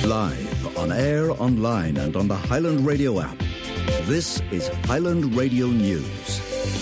Live, on air, online and on the Highland Radio app. This is Highland Radio News.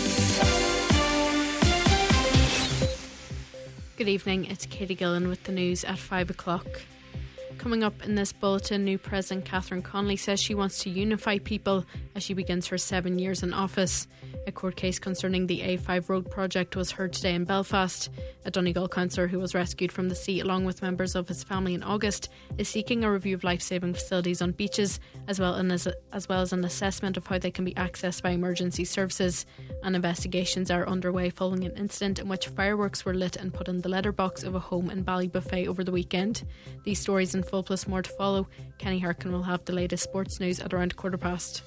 Good evening, it's Katie Gillen with the news at 5 o'clock. Coming up in this bulletin, new President Catherine Connolly says she wants to unify people as she begins her 7 years in office. A court case concerning the A5 road project was heard today in Belfast. A Donegal councillor who was rescued from the sea along with members of his family in August is seeking a review of life-saving facilities on beaches as well as an assessment of how they can be accessed by emergency services. And investigations are underway following an incident in which fireworks were lit and put in the letterbox of a home in Ballybuffet over the weekend. These stories in full plus more to follow. Kenny Harkin will have the latest sports news at around past.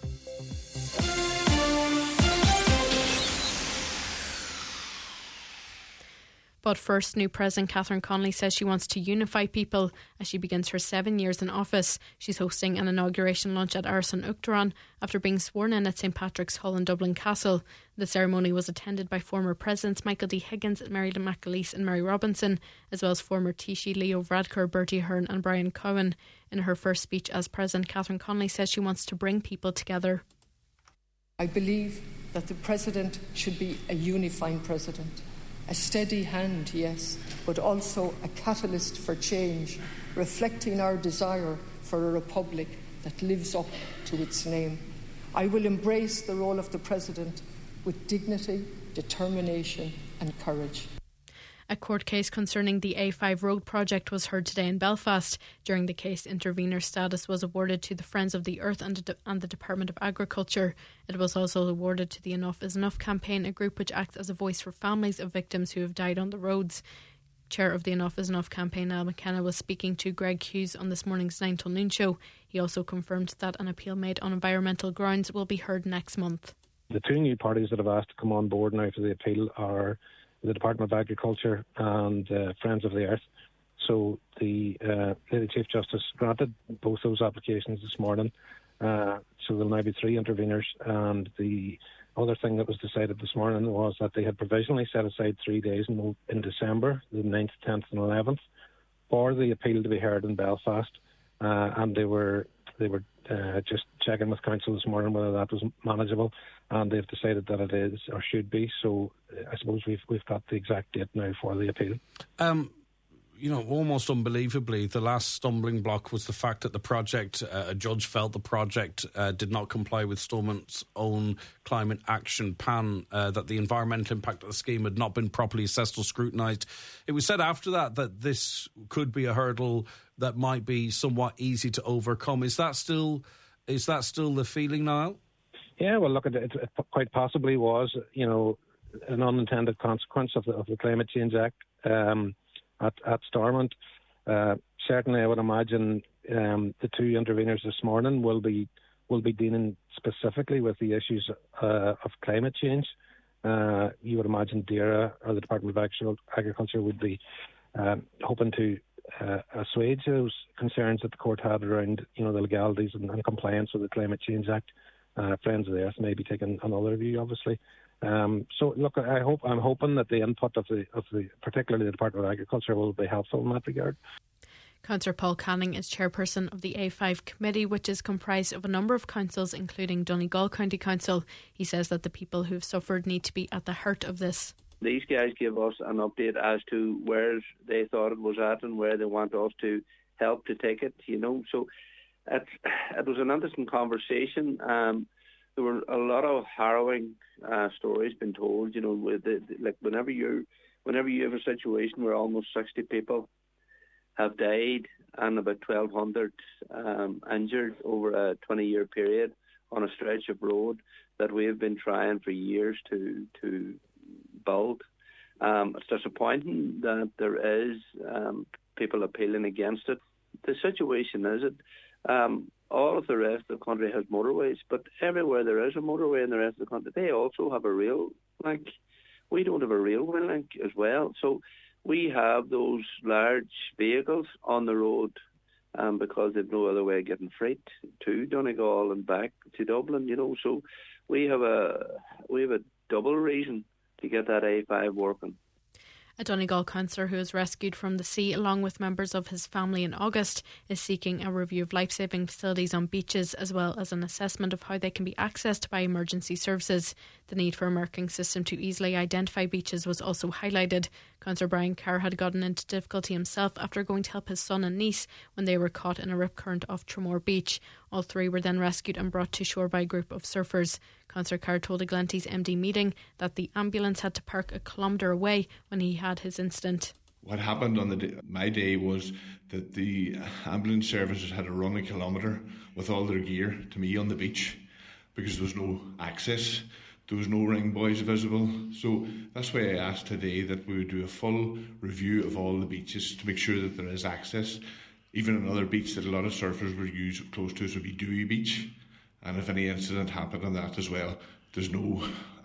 But first, new President Catherine Connolly says she wants to unify people as she begins her 7 years in office. She's hosting an inauguration lunch at Arson Uachtaráin after being sworn in at St Patrick's Hall in Dublin Castle. The ceremony was attended by former Presidents Michael D. Higgins, Mary McAleese and Mary Robinson, as well as former Taoiseach Leo Varadkar, Bertie Ahern and Brian Cowan. In her first speech as President, Catherine Connolly says she wants to bring people together. I believe that the President should be a unifying President. A steady hand, yes, but also a catalyst for change, reflecting our desire for a republic that lives up to its name. I will embrace the role of the President with dignity, determination and courage. A court case concerning the A5 road project was heard today in Belfast. During the case, intervenor status was awarded to the Friends of the Earth and the Department of Agriculture. It was also awarded to the Enough is Enough campaign, a group which acts as a voice for families of victims who have died on the roads. Chair of the Enough is Enough campaign, Niall McKenna, was speaking to Greg Hughes on this morning's 9 till noon show. He also confirmed that an appeal made on environmental grounds will be heard next month. The two new parties that have asked to come on board now for the appeal are the Department of Agriculture and Friends of the Earth. So the Lady Chief Justice granted both those applications this morning. So there'll now be three interveners. And the other thing that was decided this morning was that they had provisionally set aside 3 days in December, the 9th, 10th and 11th, for the appeal to be heard in Belfast. And they were just checking with council this morning whether that was manageable, and they've decided that it is or should be. So I suppose we've got the exact date now for the appeal. Almost unbelievably, the last stumbling block was the fact that the project, a judge felt the project did not comply with Stormont's own climate action plan, that the environmental impact of the scheme had not been properly assessed or scrutinised. It was said after that this could be a hurdle that might be somewhat easy to overcome. Is that still the feeling, Niall? Yeah, well, look, it quite possibly was, an unintended consequence of the Climate Change Act at Stormont. Certainly, I would imagine the two interveners this morning will be dealing specifically with the issues of climate change. You would imagine DAERA or the Department of Agriculture would be hoping to assuage those concerns that the court had around, the legalities and compliance with the Climate Change Act. Friends of the Earth may be taking another view, obviously. So look, I'm hoping that the input of the particularly the Department of Agriculture will be helpful in that regard. Councillor Paul Canning is chairperson of the A5 committee, which is comprised of a number of councils, including Donegal County Council. He says that the people who have suffered need to be at the heart of this. These guys give us an update as to where they thought it was at and where they want us to help to take it, So it was an interesting conversation. There were a lot of harrowing stories being told, whenever you have a situation where almost 60 people have died and about 1,200 injured over a 20-year period on a stretch of road that we have been trying for years to build. It's disappointing that there is people appealing against it. The situation is all of the rest of the country has motorways, but everywhere there is a motorway in the rest of the country, they also have a rail link. We don't have a railway link as well. So we have those large vehicles on the road because they've no other way of getting freight to Donegal and back to Dublin, So we have a double reason to get that A5 working. A Donegal councillor who was rescued from the sea along with members of his family in August is seeking a review of life-saving facilities on beaches as well as an assessment of how they can be accessed by emergency services. The need for a marking system to easily identify beaches was also highlighted. Councillor Brian Carr had gotten into difficulty himself after going to help his son and niece when they were caught in a rip current off Tramore Beach. All three were then rescued and brought to shore by a group of surfers. Councillor Carr told a Glenties MD meeting that the ambulance had to park a kilometre away when he had his incident. What happened on my day was that the ambulance services had to run a kilometre with all their gear to me on the beach because there was no access. There was no ring buoys visible. So that's why I asked today that we would do a full review of all the beaches to make sure that there is access. Even another beach that a lot of surfers would use close to us would be Dewey Beach. And if any incident happened on that as well, there's no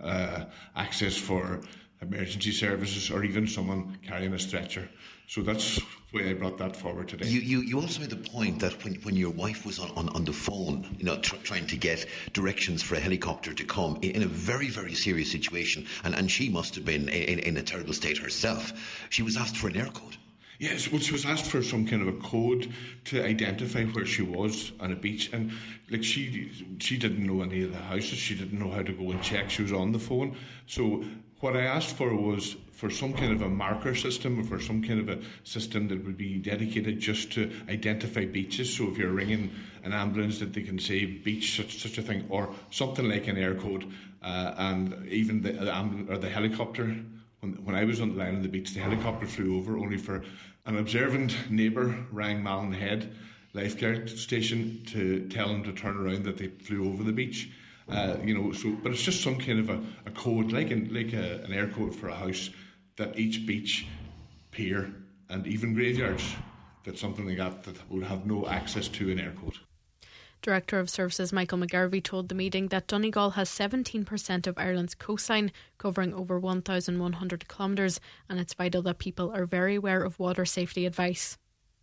access for emergency services or even someone carrying a stretcher. So that's why I brought that forward today. You also made the point that when your wife was on the phone, trying to get directions for a helicopter to come in a very, very serious situation, and she must have been in a terrible state herself, she was asked for an air code. Yes, well, she was asked for some kind of a code to identify where she was on a beach, and she didn't know any of the houses. She didn't know how to go and check. She was on the phone. So what I asked for was for some kind of a marker system, or for some kind of a system that would be dedicated just to identify beaches. So if you're ringing an ambulance, that they can say beach, such a thing, or something like an air code, and even the helicopter. When I was on the line on the beach, the helicopter flew over only for an observant neighbour rang Malin Head lifeguard station to tell them to turn around, that they flew over the beach. But it's just some kind of a code, like an air code for a house, that each beach, pier and even graveyards, that's something like that would have no access to an air code. Director of Services Michael McGarvey told the meeting that Donegal has 17% of Ireland's coastline, covering over 1,100 kilometres, and it's vital that people are very aware of water safety advice.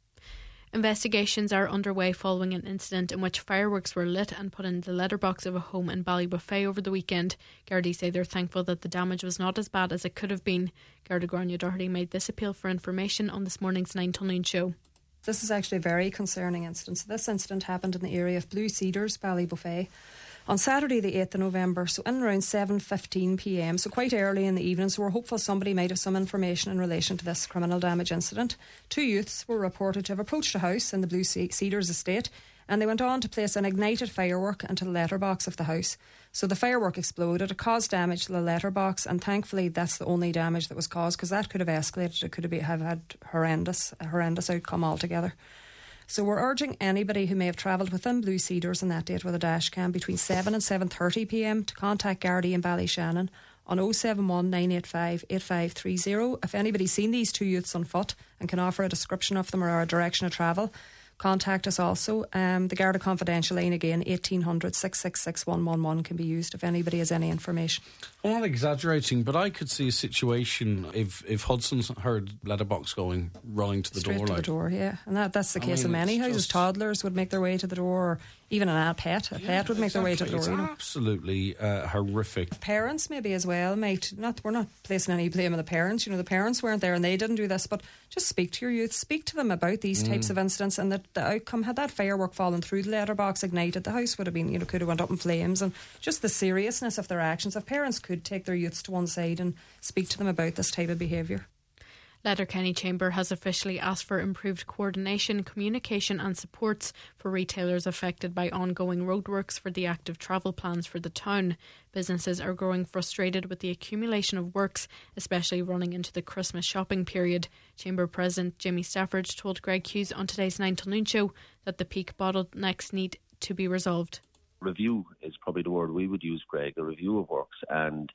Investigations are underway following an incident in which fireworks were lit and put in the letterbox of a home in Ballybuffet over the weekend. Gardaí say they're thankful that the damage was not as bad as it could have been. Garda Grania Doherty made this appeal for information on this morning's 9 till noon show. This is actually a very concerning incident. So this incident happened in the area of Blue Cedars, Ballybuffet, on Saturday the 8th of November, so in around 7:15pm, so quite early in the evening. So we're hopeful somebody might have some information in relation to this criminal damage incident. Two youths were reported to have approached a house in the Blue Cedars estate, and they went on to place an ignited firework into the letterbox of the house. So the firework exploded, it caused damage to the letterbox, and thankfully that's the only damage that was caused, because that could have escalated. It could have had a horrendous outcome altogether. So we're urging anybody who may have travelled within Blue Cedars on that date with a dash cam between 7 and 7:30pm to contact Gardaí in Ballyshannon on 071 985 8530. If anybody's seen these two youths on foot and can offer a description of them or a direction of travel, contact us also. The Garda Confidential line again, 1800 666 111 can be used if anybody has any information. I'm not exaggerating, but I could see a situation if Hudson's heard letterbox going, running to the Straight door. To the door, yeah. And that's the case in many houses. Toddlers would make their way to the door, or even a pet would make their way to the door. It's absolutely horrific. Parents maybe as well we're not placing any blame on the parents. The parents weren't there and they didn't do this, but just speak to your youth, speak to them about these types of incidents, and that the outcome, had that firework fallen through the letterbox, ignited, the house would have been, could have went up in flames. And just the seriousness of their actions, if parents could take their youths to one side and speak to them about this type of behaviour. Letterkenny Chamber has officially asked for improved coordination, communication and supports for retailers affected by ongoing roadworks for the active travel plans for the town. Businesses are growing frustrated with the accumulation of works, especially running into the Christmas shopping period. Chamber President Jimmy Stafford told Greg Hughes on today's 9 till noon show that the peak bottlenecks need to be resolved. Review is probably the word we would use, Greg, a review of works. And,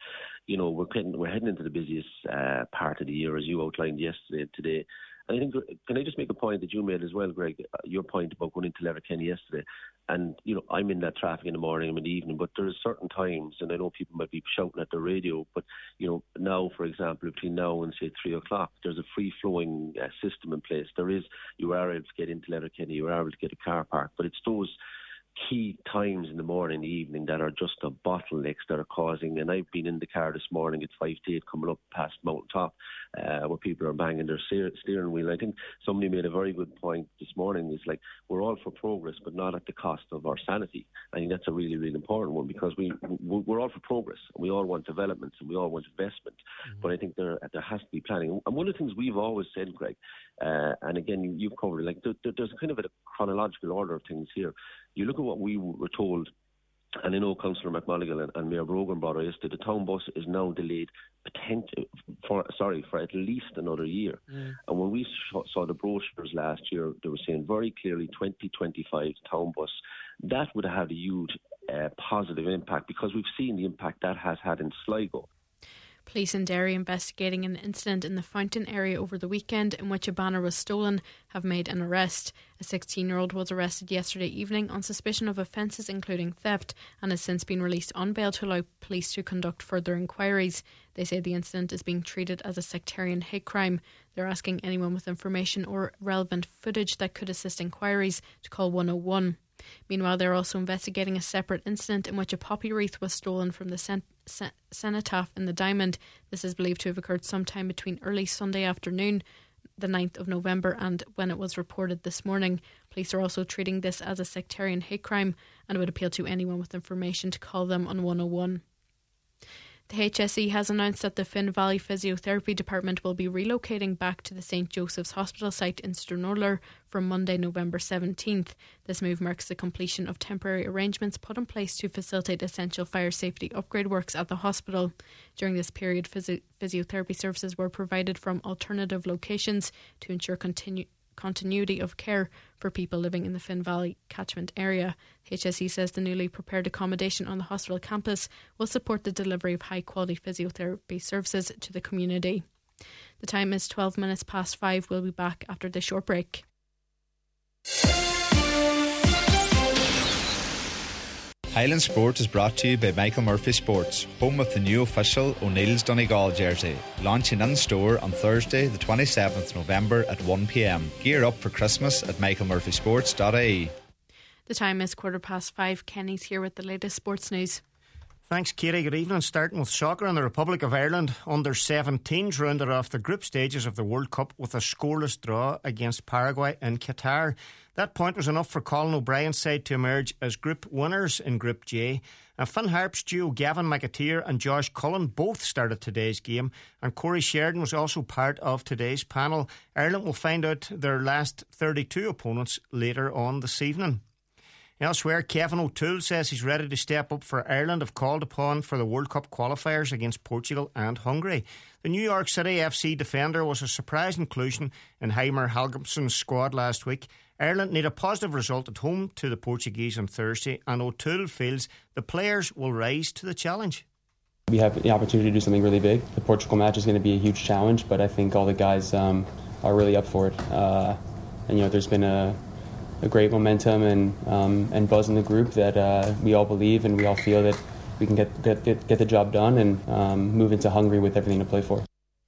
we're heading into the busiest part of the year, as you outlined yesterday and today. And I think, can I just make a point that you made as well, Greg, your point about going into Letterkenny yesterday. And, I'm in that traffic in the morning, I'm in the evening, but there's certain times, and I know people might be shouting at the radio, but, now, for example, between now and, say, 3 o'clock, there's a free-flowing system in place. You are able to get into Letterkenny, you are able to get a car park, but it's those key times in the morning and the evening that are just the bottlenecks that are causing, and I've been in the car this morning at 5 to 8 coming up past Mountain Top where people are banging their steering wheel. I think somebody made a very good point this morning. It's like we're all for progress but not at the cost of our sanity. I think that's a really, really important one, because we're all for progress and we all want development and we all want investment, but I think there has to be planning. And one of the things we've always said, Greg, and again you've covered it, like there's kind of a chronological order of things here. You look at what we were told, and I know Councillor McMonagall and Mayor Brogan brought us to the town bus is now delayed for at least another year. And when we saw the brochures last year, they were saying very clearly 2025 town bus. That would have had a huge positive impact, because we've seen the impact that has had in Sligo. Police in Derry investigating an incident in the Fountain area over the weekend in which a banner was stolen have made an arrest. A 16-year-old was arrested yesterday evening on suspicion of offences including theft and has since been released on bail to allow police to conduct further inquiries. They say the incident is being treated as a sectarian hate crime. They're asking anyone with information or relevant footage that could assist inquiries to call 101. Meanwhile, they're also investigating a separate incident in which a poppy wreath was stolen from the cenotaph in the Diamond. This is believed to have occurred sometime between early Sunday afternoon, the 9th of November, and when it was reported this morning. Police are also treating this as a sectarian hate crime and would appeal to anyone with information to call them on 101. The HSE has announced that the Finn Valley Physiotherapy Department will be relocating back to the St Joseph's Hospital site in Stranraer from Monday, November 17th. This move marks the completion of temporary arrangements put in place to facilitate essential fire safety upgrade works at the hospital. During this period, physiotherapy services were provided from alternative locations to ensure continuity of care for people living in the Finn Valley catchment area. HSE says the newly prepared accommodation on the hospital campus will support the delivery of high quality physiotherapy services to the community. The time is 12 minutes past 5. We'll be back after this short break. Highland Sport is brought to you by Michael Murphy Sports, home of the new official O'Neill's Donegal jersey, launching in store on Thursday the 27th November at 1pm. Gear up for Christmas at michaelmurphysports.ie. The time is 5:15. Kenny's here with the latest sports news. Thanks, Katie. Good evening. Starting with soccer, in the Republic of Ireland, under-17s rounded off the group stages of the World Cup with a scoreless draw against Paraguay in Qatar. That point was enough for Colin O'Brien's side to emerge as group winners in Group J. And Finn Harp's duo Gavin McAteer and Josh Cullen both started today's game, and Corey Sheridan was also part of today's panel. Ireland will find out their last 32 opponents later on this evening. Elsewhere, Kevin O'Toole says he's ready to step up for Ireland if called upon for the World Cup qualifiers against Portugal and Hungary. The New York City FC defender was a surprise inclusion in Heimer Hallgrimsson's squad last week. Ireland need a positive result at home to the Portuguese on Thursday, and O'Toole feels the players will rise to the challenge. We have the opportunity to do something really big. The Portugal match is going to be a huge challenge, but I think all the guys are really up for it. And there's been a great momentum and buzz in the group that we all believe and we all feel that we can get the job done and move into Hungary with everything to play for.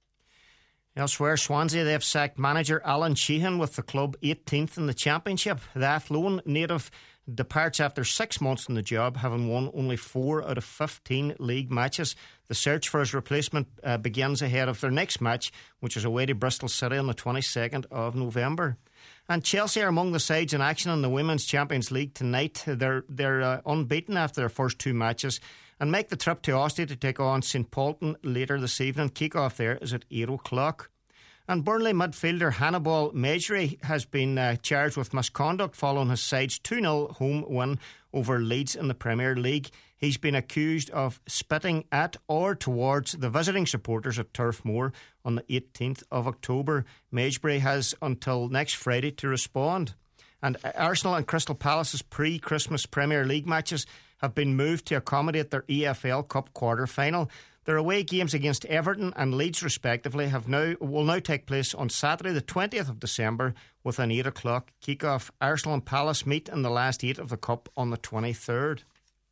Elsewhere, Swansea, they've sacked manager Alan Sheehan with the club 18th in the Championship. The Athlone native departs after 6 months in the job, having won only 4 out of 15 league matches. The search for his replacement begins ahead of their next match, which is away to Bristol City on the 22nd of November. And Chelsea are among the sides in action in the Women's Champions League tonight. They're unbeaten after their first 2 matches and make the trip to Ostia to take on St Polton later this evening. Kick-off there is at 8 o'clock. And Burnley midfielder Hannibal Mejri has been charged with misconduct following his side's 2-0 home win over Leeds in the Premier League. He's been accused of spitting at or towards the visiting supporters at Turf Moor on the 18th of October. Mejri has until next Friday to respond. And Arsenal and Crystal Palace's pre-Christmas Premier League matches have been moved to accommodate their EFL Cup quarter-final. Their away games against Everton and Leeds respectively will now take place on Saturday the 20th of December with an 8 o'clock kick-off. Arsenal and Palace meet in the last 8 of the Cup on the 23rd.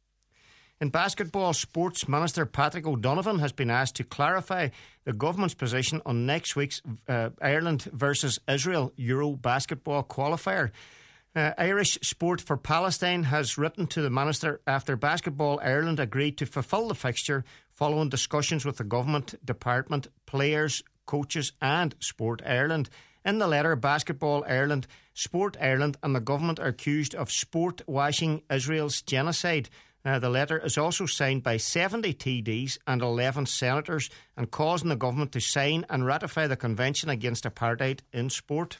In basketball, Sports Minister Patrick O'Donovan has been asked to clarify the government's position on next week's Ireland versus Israel Euro basketball qualifier. Irish Sport for Palestine has written to the Minister after Basketball Ireland agreed to fulfil the fixture following discussions with the Government, Department, players, coaches and Sport Ireland. In the letter, Basketball Ireland, Sport Ireland and the Government are accused of sport washing Israel's genocide. The letter is also signed by 70 TDs and 11 senators and calls on the Government to sign and ratify the Convention Against Apartheid in Sport.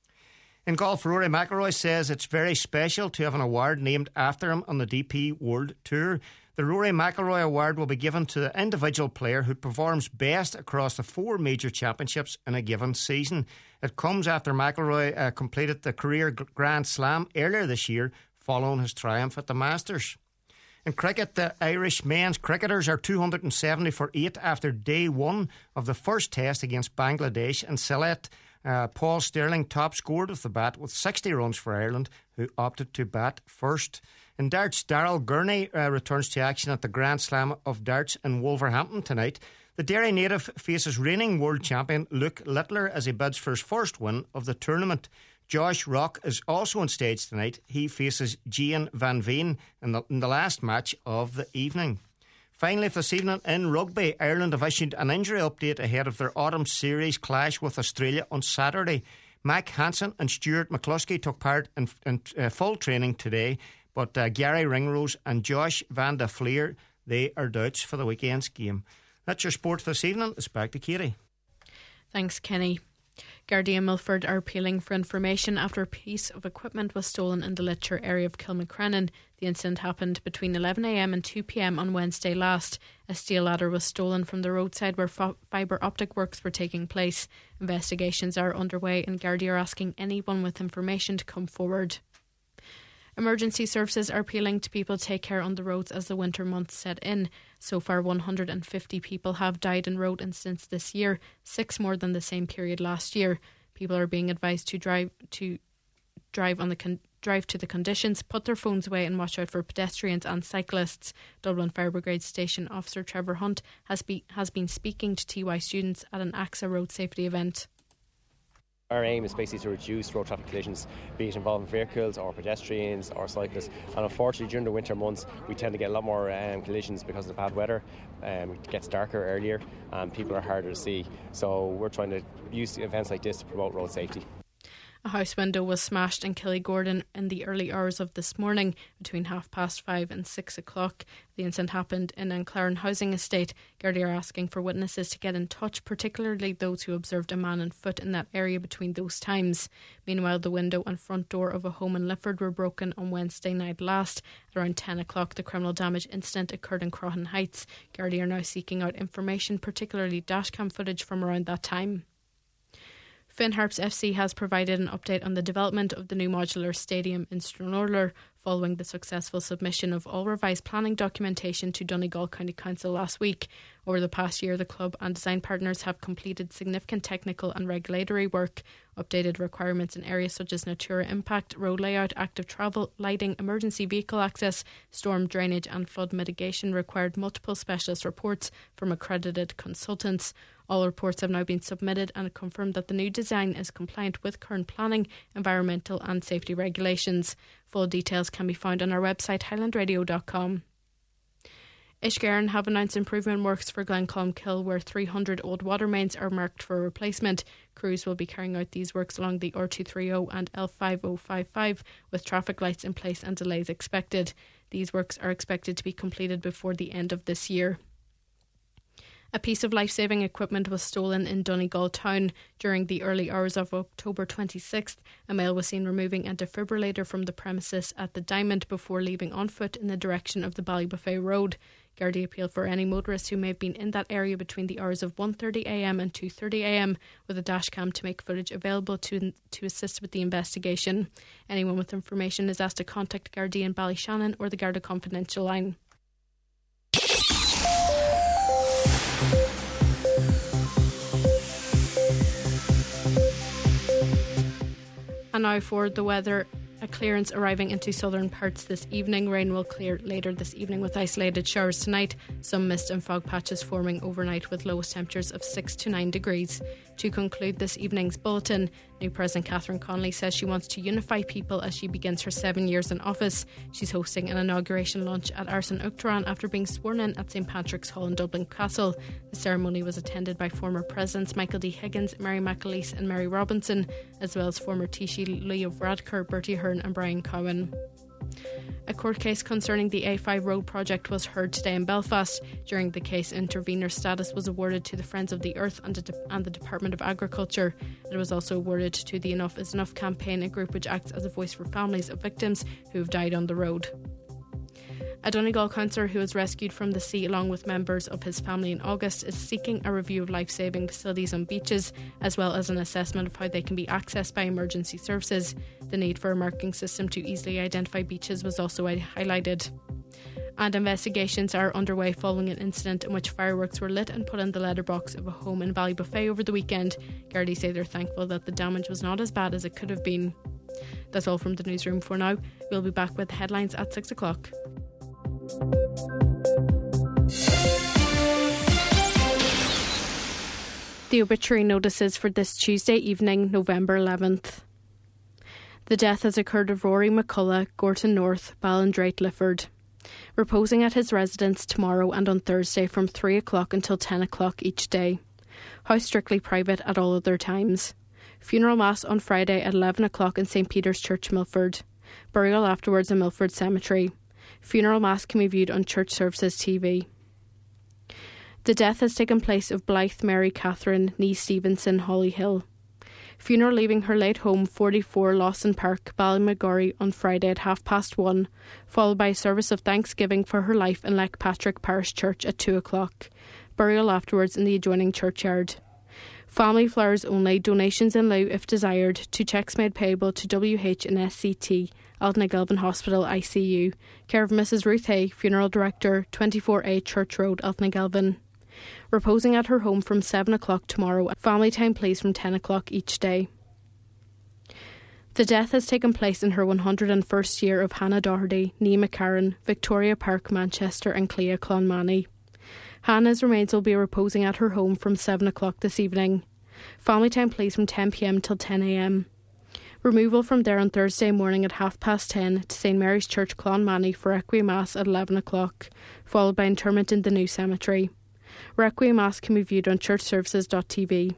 In golf, Rory McIlroy says it's very special to have an award named after him on the DP World Tour. The Rory McIlroy Award will be given to the individual player who performs best across the 4 major championships in a given season. It comes after McIlroy completed the career Grand Slam earlier this year following his triumph at the Masters. In cricket, the Irish men's cricketers are 270 for 8 after day 1 of the first test against Bangladesh in Sylhet. Paul Stirling top scored with the bat with 60 runs for Ireland, who opted to bat first. In darts, Daryl Gurney returns to action at the Grand Slam of Darts in Wolverhampton tonight. The Derry native faces reigning world champion Luke Littler as he bids for his first win of the tournament. Josh Rock is also on stage tonight. He faces Gian Van Veen in the last match of the evening. Finally, this evening in rugby, Ireland have issued an injury update ahead of their autumn series clash with Australia on Saturday. Mac Hansen and Stuart McCluskey took part in full training today, but Gary Ringrose and Josh Van der Fleer, they are doubts for the weekend's game. That's your sport for this evening. It's back to Katie. Thanks, Kenny. Gardaí and Milford are appealing for information after a piece of equipment was stolen in the Litcher area of Kilmacrennan. The incident happened between 11am and 2pm on Wednesday last. A steel ladder was stolen from the roadside where fibre optic works were taking place. Investigations are underway and Gardaí are asking anyone with information to come forward. Emergency services are appealing to people to take care on the roads as the winter months set in. So far, 150 people have died in road incidents this year, 6 more than the same period last year. People are being advised to drive to the conditions, put their phones away and watch out for pedestrians and cyclists. Dublin Fire Brigade Station Officer Trevor Hunt has been speaking to TY students at an AXA road safety event. Our aim is basically to reduce road traffic collisions, be it involving vehicles or pedestrians or cyclists. And unfortunately, during the winter months, we tend to get a lot more collisions because of the bad weather. It gets darker earlier and people are harder to see. So we're trying to use events like this to promote road safety. A house window was smashed in Killygordon in the early hours of this morning between 5:30 and 6 o'clock. The incident happened in Enclaren housing estate. Gardaí are asking for witnesses to get in touch, particularly those who observed a man on foot in that area between those times. Meanwhile, the window and front door of a home in Lifford were broken on Wednesday night last. At around 10 o'clock, the criminal damage incident occurred in Croghan Heights. Gardaí are now seeking out information, particularly dashcam footage from around that time. Finn Harps FC has provided an update on the development of the new modular stadium in Stranorlar following the successful submission of all revised planning documentation to Donegal County Council last week. Over the past year, the club and design partners have completed significant technical and regulatory work. Updated requirements in areas such as Natura impact, road layout, active travel, lighting, emergency vehicle access, storm drainage and flood mitigation required multiple specialist reports from accredited consultants. All reports have now been submitted and confirmed that the new design is compliant with current planning, environmental and safety regulations. Full details can be found on our website highlandradio.com. Ishgaren have announced improvement works for Glencolmkill where 300 old water mains are marked for replacement. Crews will be carrying out these works along the R230 and L5055 with traffic lights in place and delays expected. These works are expected to be completed before the end of this year. A piece of life-saving equipment was stolen in Donegal town during the early hours of October 26th. A male was seen removing a defibrillator from the premises at the Diamond before leaving on foot in the direction of the Ballybuffet Road. Gardaí appeal for any motorists who may have been in that area between the hours of 1:30am and 2:30am with a dashcam to make footage available to assist with the investigation. Anyone with information is asked to contact Gardaí in Ballyshannon or the Garda Confidential line. And now for the weather. A clearance arriving into southern parts this evening. Rain will clear later this evening with isolated showers tonight. Some mist and fog patches forming overnight with lowest temperatures of 6 to 9 degrees. To conclude this evening's bulletin, New President Catherine Connolly says she wants to unify people as she begins her 7 years in office. She's hosting an inauguration lunch at Arsan Uachtaráin after being sworn in at St Patrick's Hall in Dublin Castle. The ceremony was attended by former Presidents Michael D. Higgins, Mary McAleese and Mary Robinson, as well as former Taoiseach Leo Varadkar, Bertie Ahern and Brian Cowan. A court case concerning the A5 road project was heard today in Belfast. During the case, intervenor status was awarded to the Friends of the Earth and the Department of Agriculture. It was also awarded to the Enough is Enough campaign, a group which acts as a voice for families of victims who have died on the road. A Donegal councillor who was rescued from the sea along with members of his family in August is seeking a review of life-saving facilities on beaches, as well as an assessment of how they can be accessed by emergency services. The need for a marking system to easily identify beaches was also highlighted. And investigations are underway following an incident in which fireworks were lit and put in the letterbox of a home in Ballybuffet over the weekend. Gardaí say they're thankful that the damage was not as bad as it could have been. That's all from the newsroom for now. We'll be back with the headlines at 6 o'clock. The obituary notices for this Tuesday evening, November 11th. The death has occurred of Rory McCullough, Gorton North, Ballindrate, Lifford. Reposing at his residence tomorrow and on Thursday from 3 o'clock until 10 o'clock each day. House strictly private at all other times. Funeral Mass on Friday at 11 o'clock in St Peter's Church, Milford. Burial afterwards in Milford Cemetery. Funeral Mass can be viewed on Church Services TV. The death has taken place of Blythe Mary Catherine, née Stevenson, Hollyhill. Funeral leaving her late home, 44 Lawson Park, Ballymagorry, on Friday at 1:30, followed by a service of thanksgiving for her life in Leckpatrick Parish Church at 2 o'clock. Burial afterwards in the adjoining churchyard. Family flowers only, donations in lieu if desired, to cheques made payable to WH and SCT, Altnagelvin Hospital ICU, care of Mrs Ruth Hay, Funeral Director, 24A Church Road, Altnagelvin. Reposing at her home from 7 o'clock tomorrow. Family time please from 10 o'clock each day. The death has taken place in her 101st year of Hannah Doherty, née McCarran, Victoria Park, Manchester and Clea, Clonmany. Hannah's remains will be reposing at her home from 7 o'clock this evening. Family time please from 10 p.m. till 10 a.m. Removal from there on Thursday morning at 10:30 to St Mary's Church, Clonmany for Requiem Mass at 11 o'clock, followed by interment in the new cemetery. Requiem Mass can be viewed on churchservices.tv.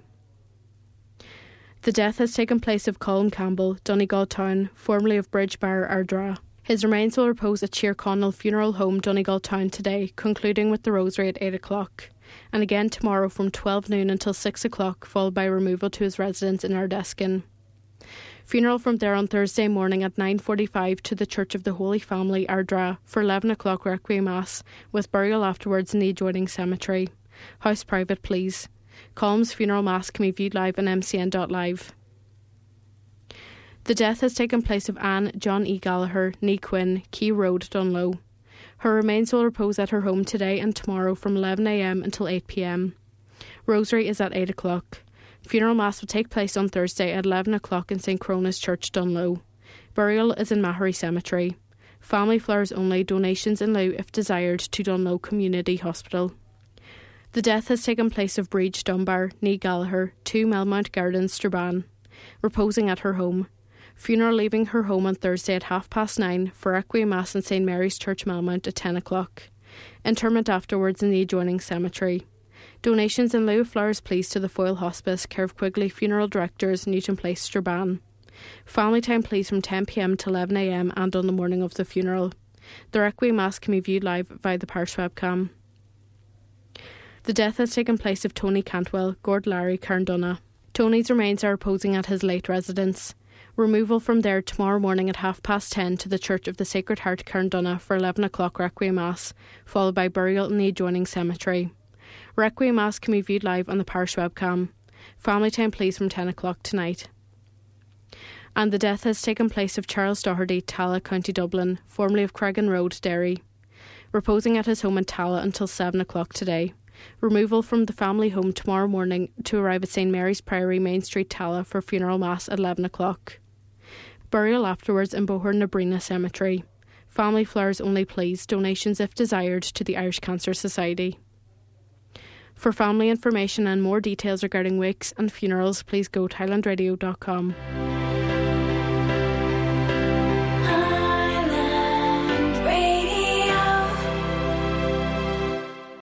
The death has taken place of Colin Campbell, Donegal Town, formerly of Bridgebar, Ardra. His remains will repose at Cheer Connell Funeral Home, Donegal Town today, concluding with the rosary at 8 o'clock, and again tomorrow from 12 noon until 6 o'clock, followed by removal to his residence in Ardeskin. Funeral from there on Thursday morning at 9:45 to the Church of the Holy Family, Ardra, for 11 o'clock Requiem Mass, with burial afterwards in the adjoining cemetery. House private please. Colm's Funeral Mass can be viewed live on mcn.live. The death has taken place of Anne John E. Gallagher, née Quinn, Key Road, Dunlow. Her remains will repose at her home today and tomorrow from 11 a.m. until 8 p.m. Rosary is at 8 o'clock. Funeral Mass will take place on Thursday at 11 o'clock in St Crona's Church, Dunlow. Burial is in Mahery Cemetery. Family flowers only, donations in lieu if desired to Dunlow Community Hospital. The death has taken place of Breach Dunbar, née Gallagher, 2 Melmount Gardens, Strabane. Reposing at her home. Funeral leaving her home on Thursday at 9:30 for Requiem Mass in St Mary's Church, Melmount at 10 o'clock. Interment afterwards in the adjoining cemetery. Donations in lieu of flowers please to the Foyle Hospice, care of Quigley Funeral Directors, Newton Place, Strabane. Family time please from 10 p.m. to 11 a.m. and on the morning of the funeral. The Requiem Mass can be viewed live via the parish webcam. The death has taken place of Tony Cantwell, Gord Larry, Carndonagh. Tony's remains are reposing at his late residence. Removal from there tomorrow morning at 10:30 to the Church of the Sacred Heart, Carndonagh for 11 o'clock Requiem Mass, followed by burial in the adjoining cemetery. Requiem Mass can be viewed live on the parish webcam. Family time please from 10 o'clock tonight. And the death has taken place of Charles Doherty, Talla, County Dublin, formerly of Cregan Road, Derry. Reposing at his home in Talla until 7 o'clock today. Removal from the family home tomorrow morning to arrive at St Mary's Priory, Main Street, Talla for funeral mass at 11 o'clock. Burial afterwards in Bohern-na-Brina Cemetery. Family flowers only please, donations if desired to the Irish Cancer Society. For family information and more details regarding wakes and funerals, please go to highlandradio.com.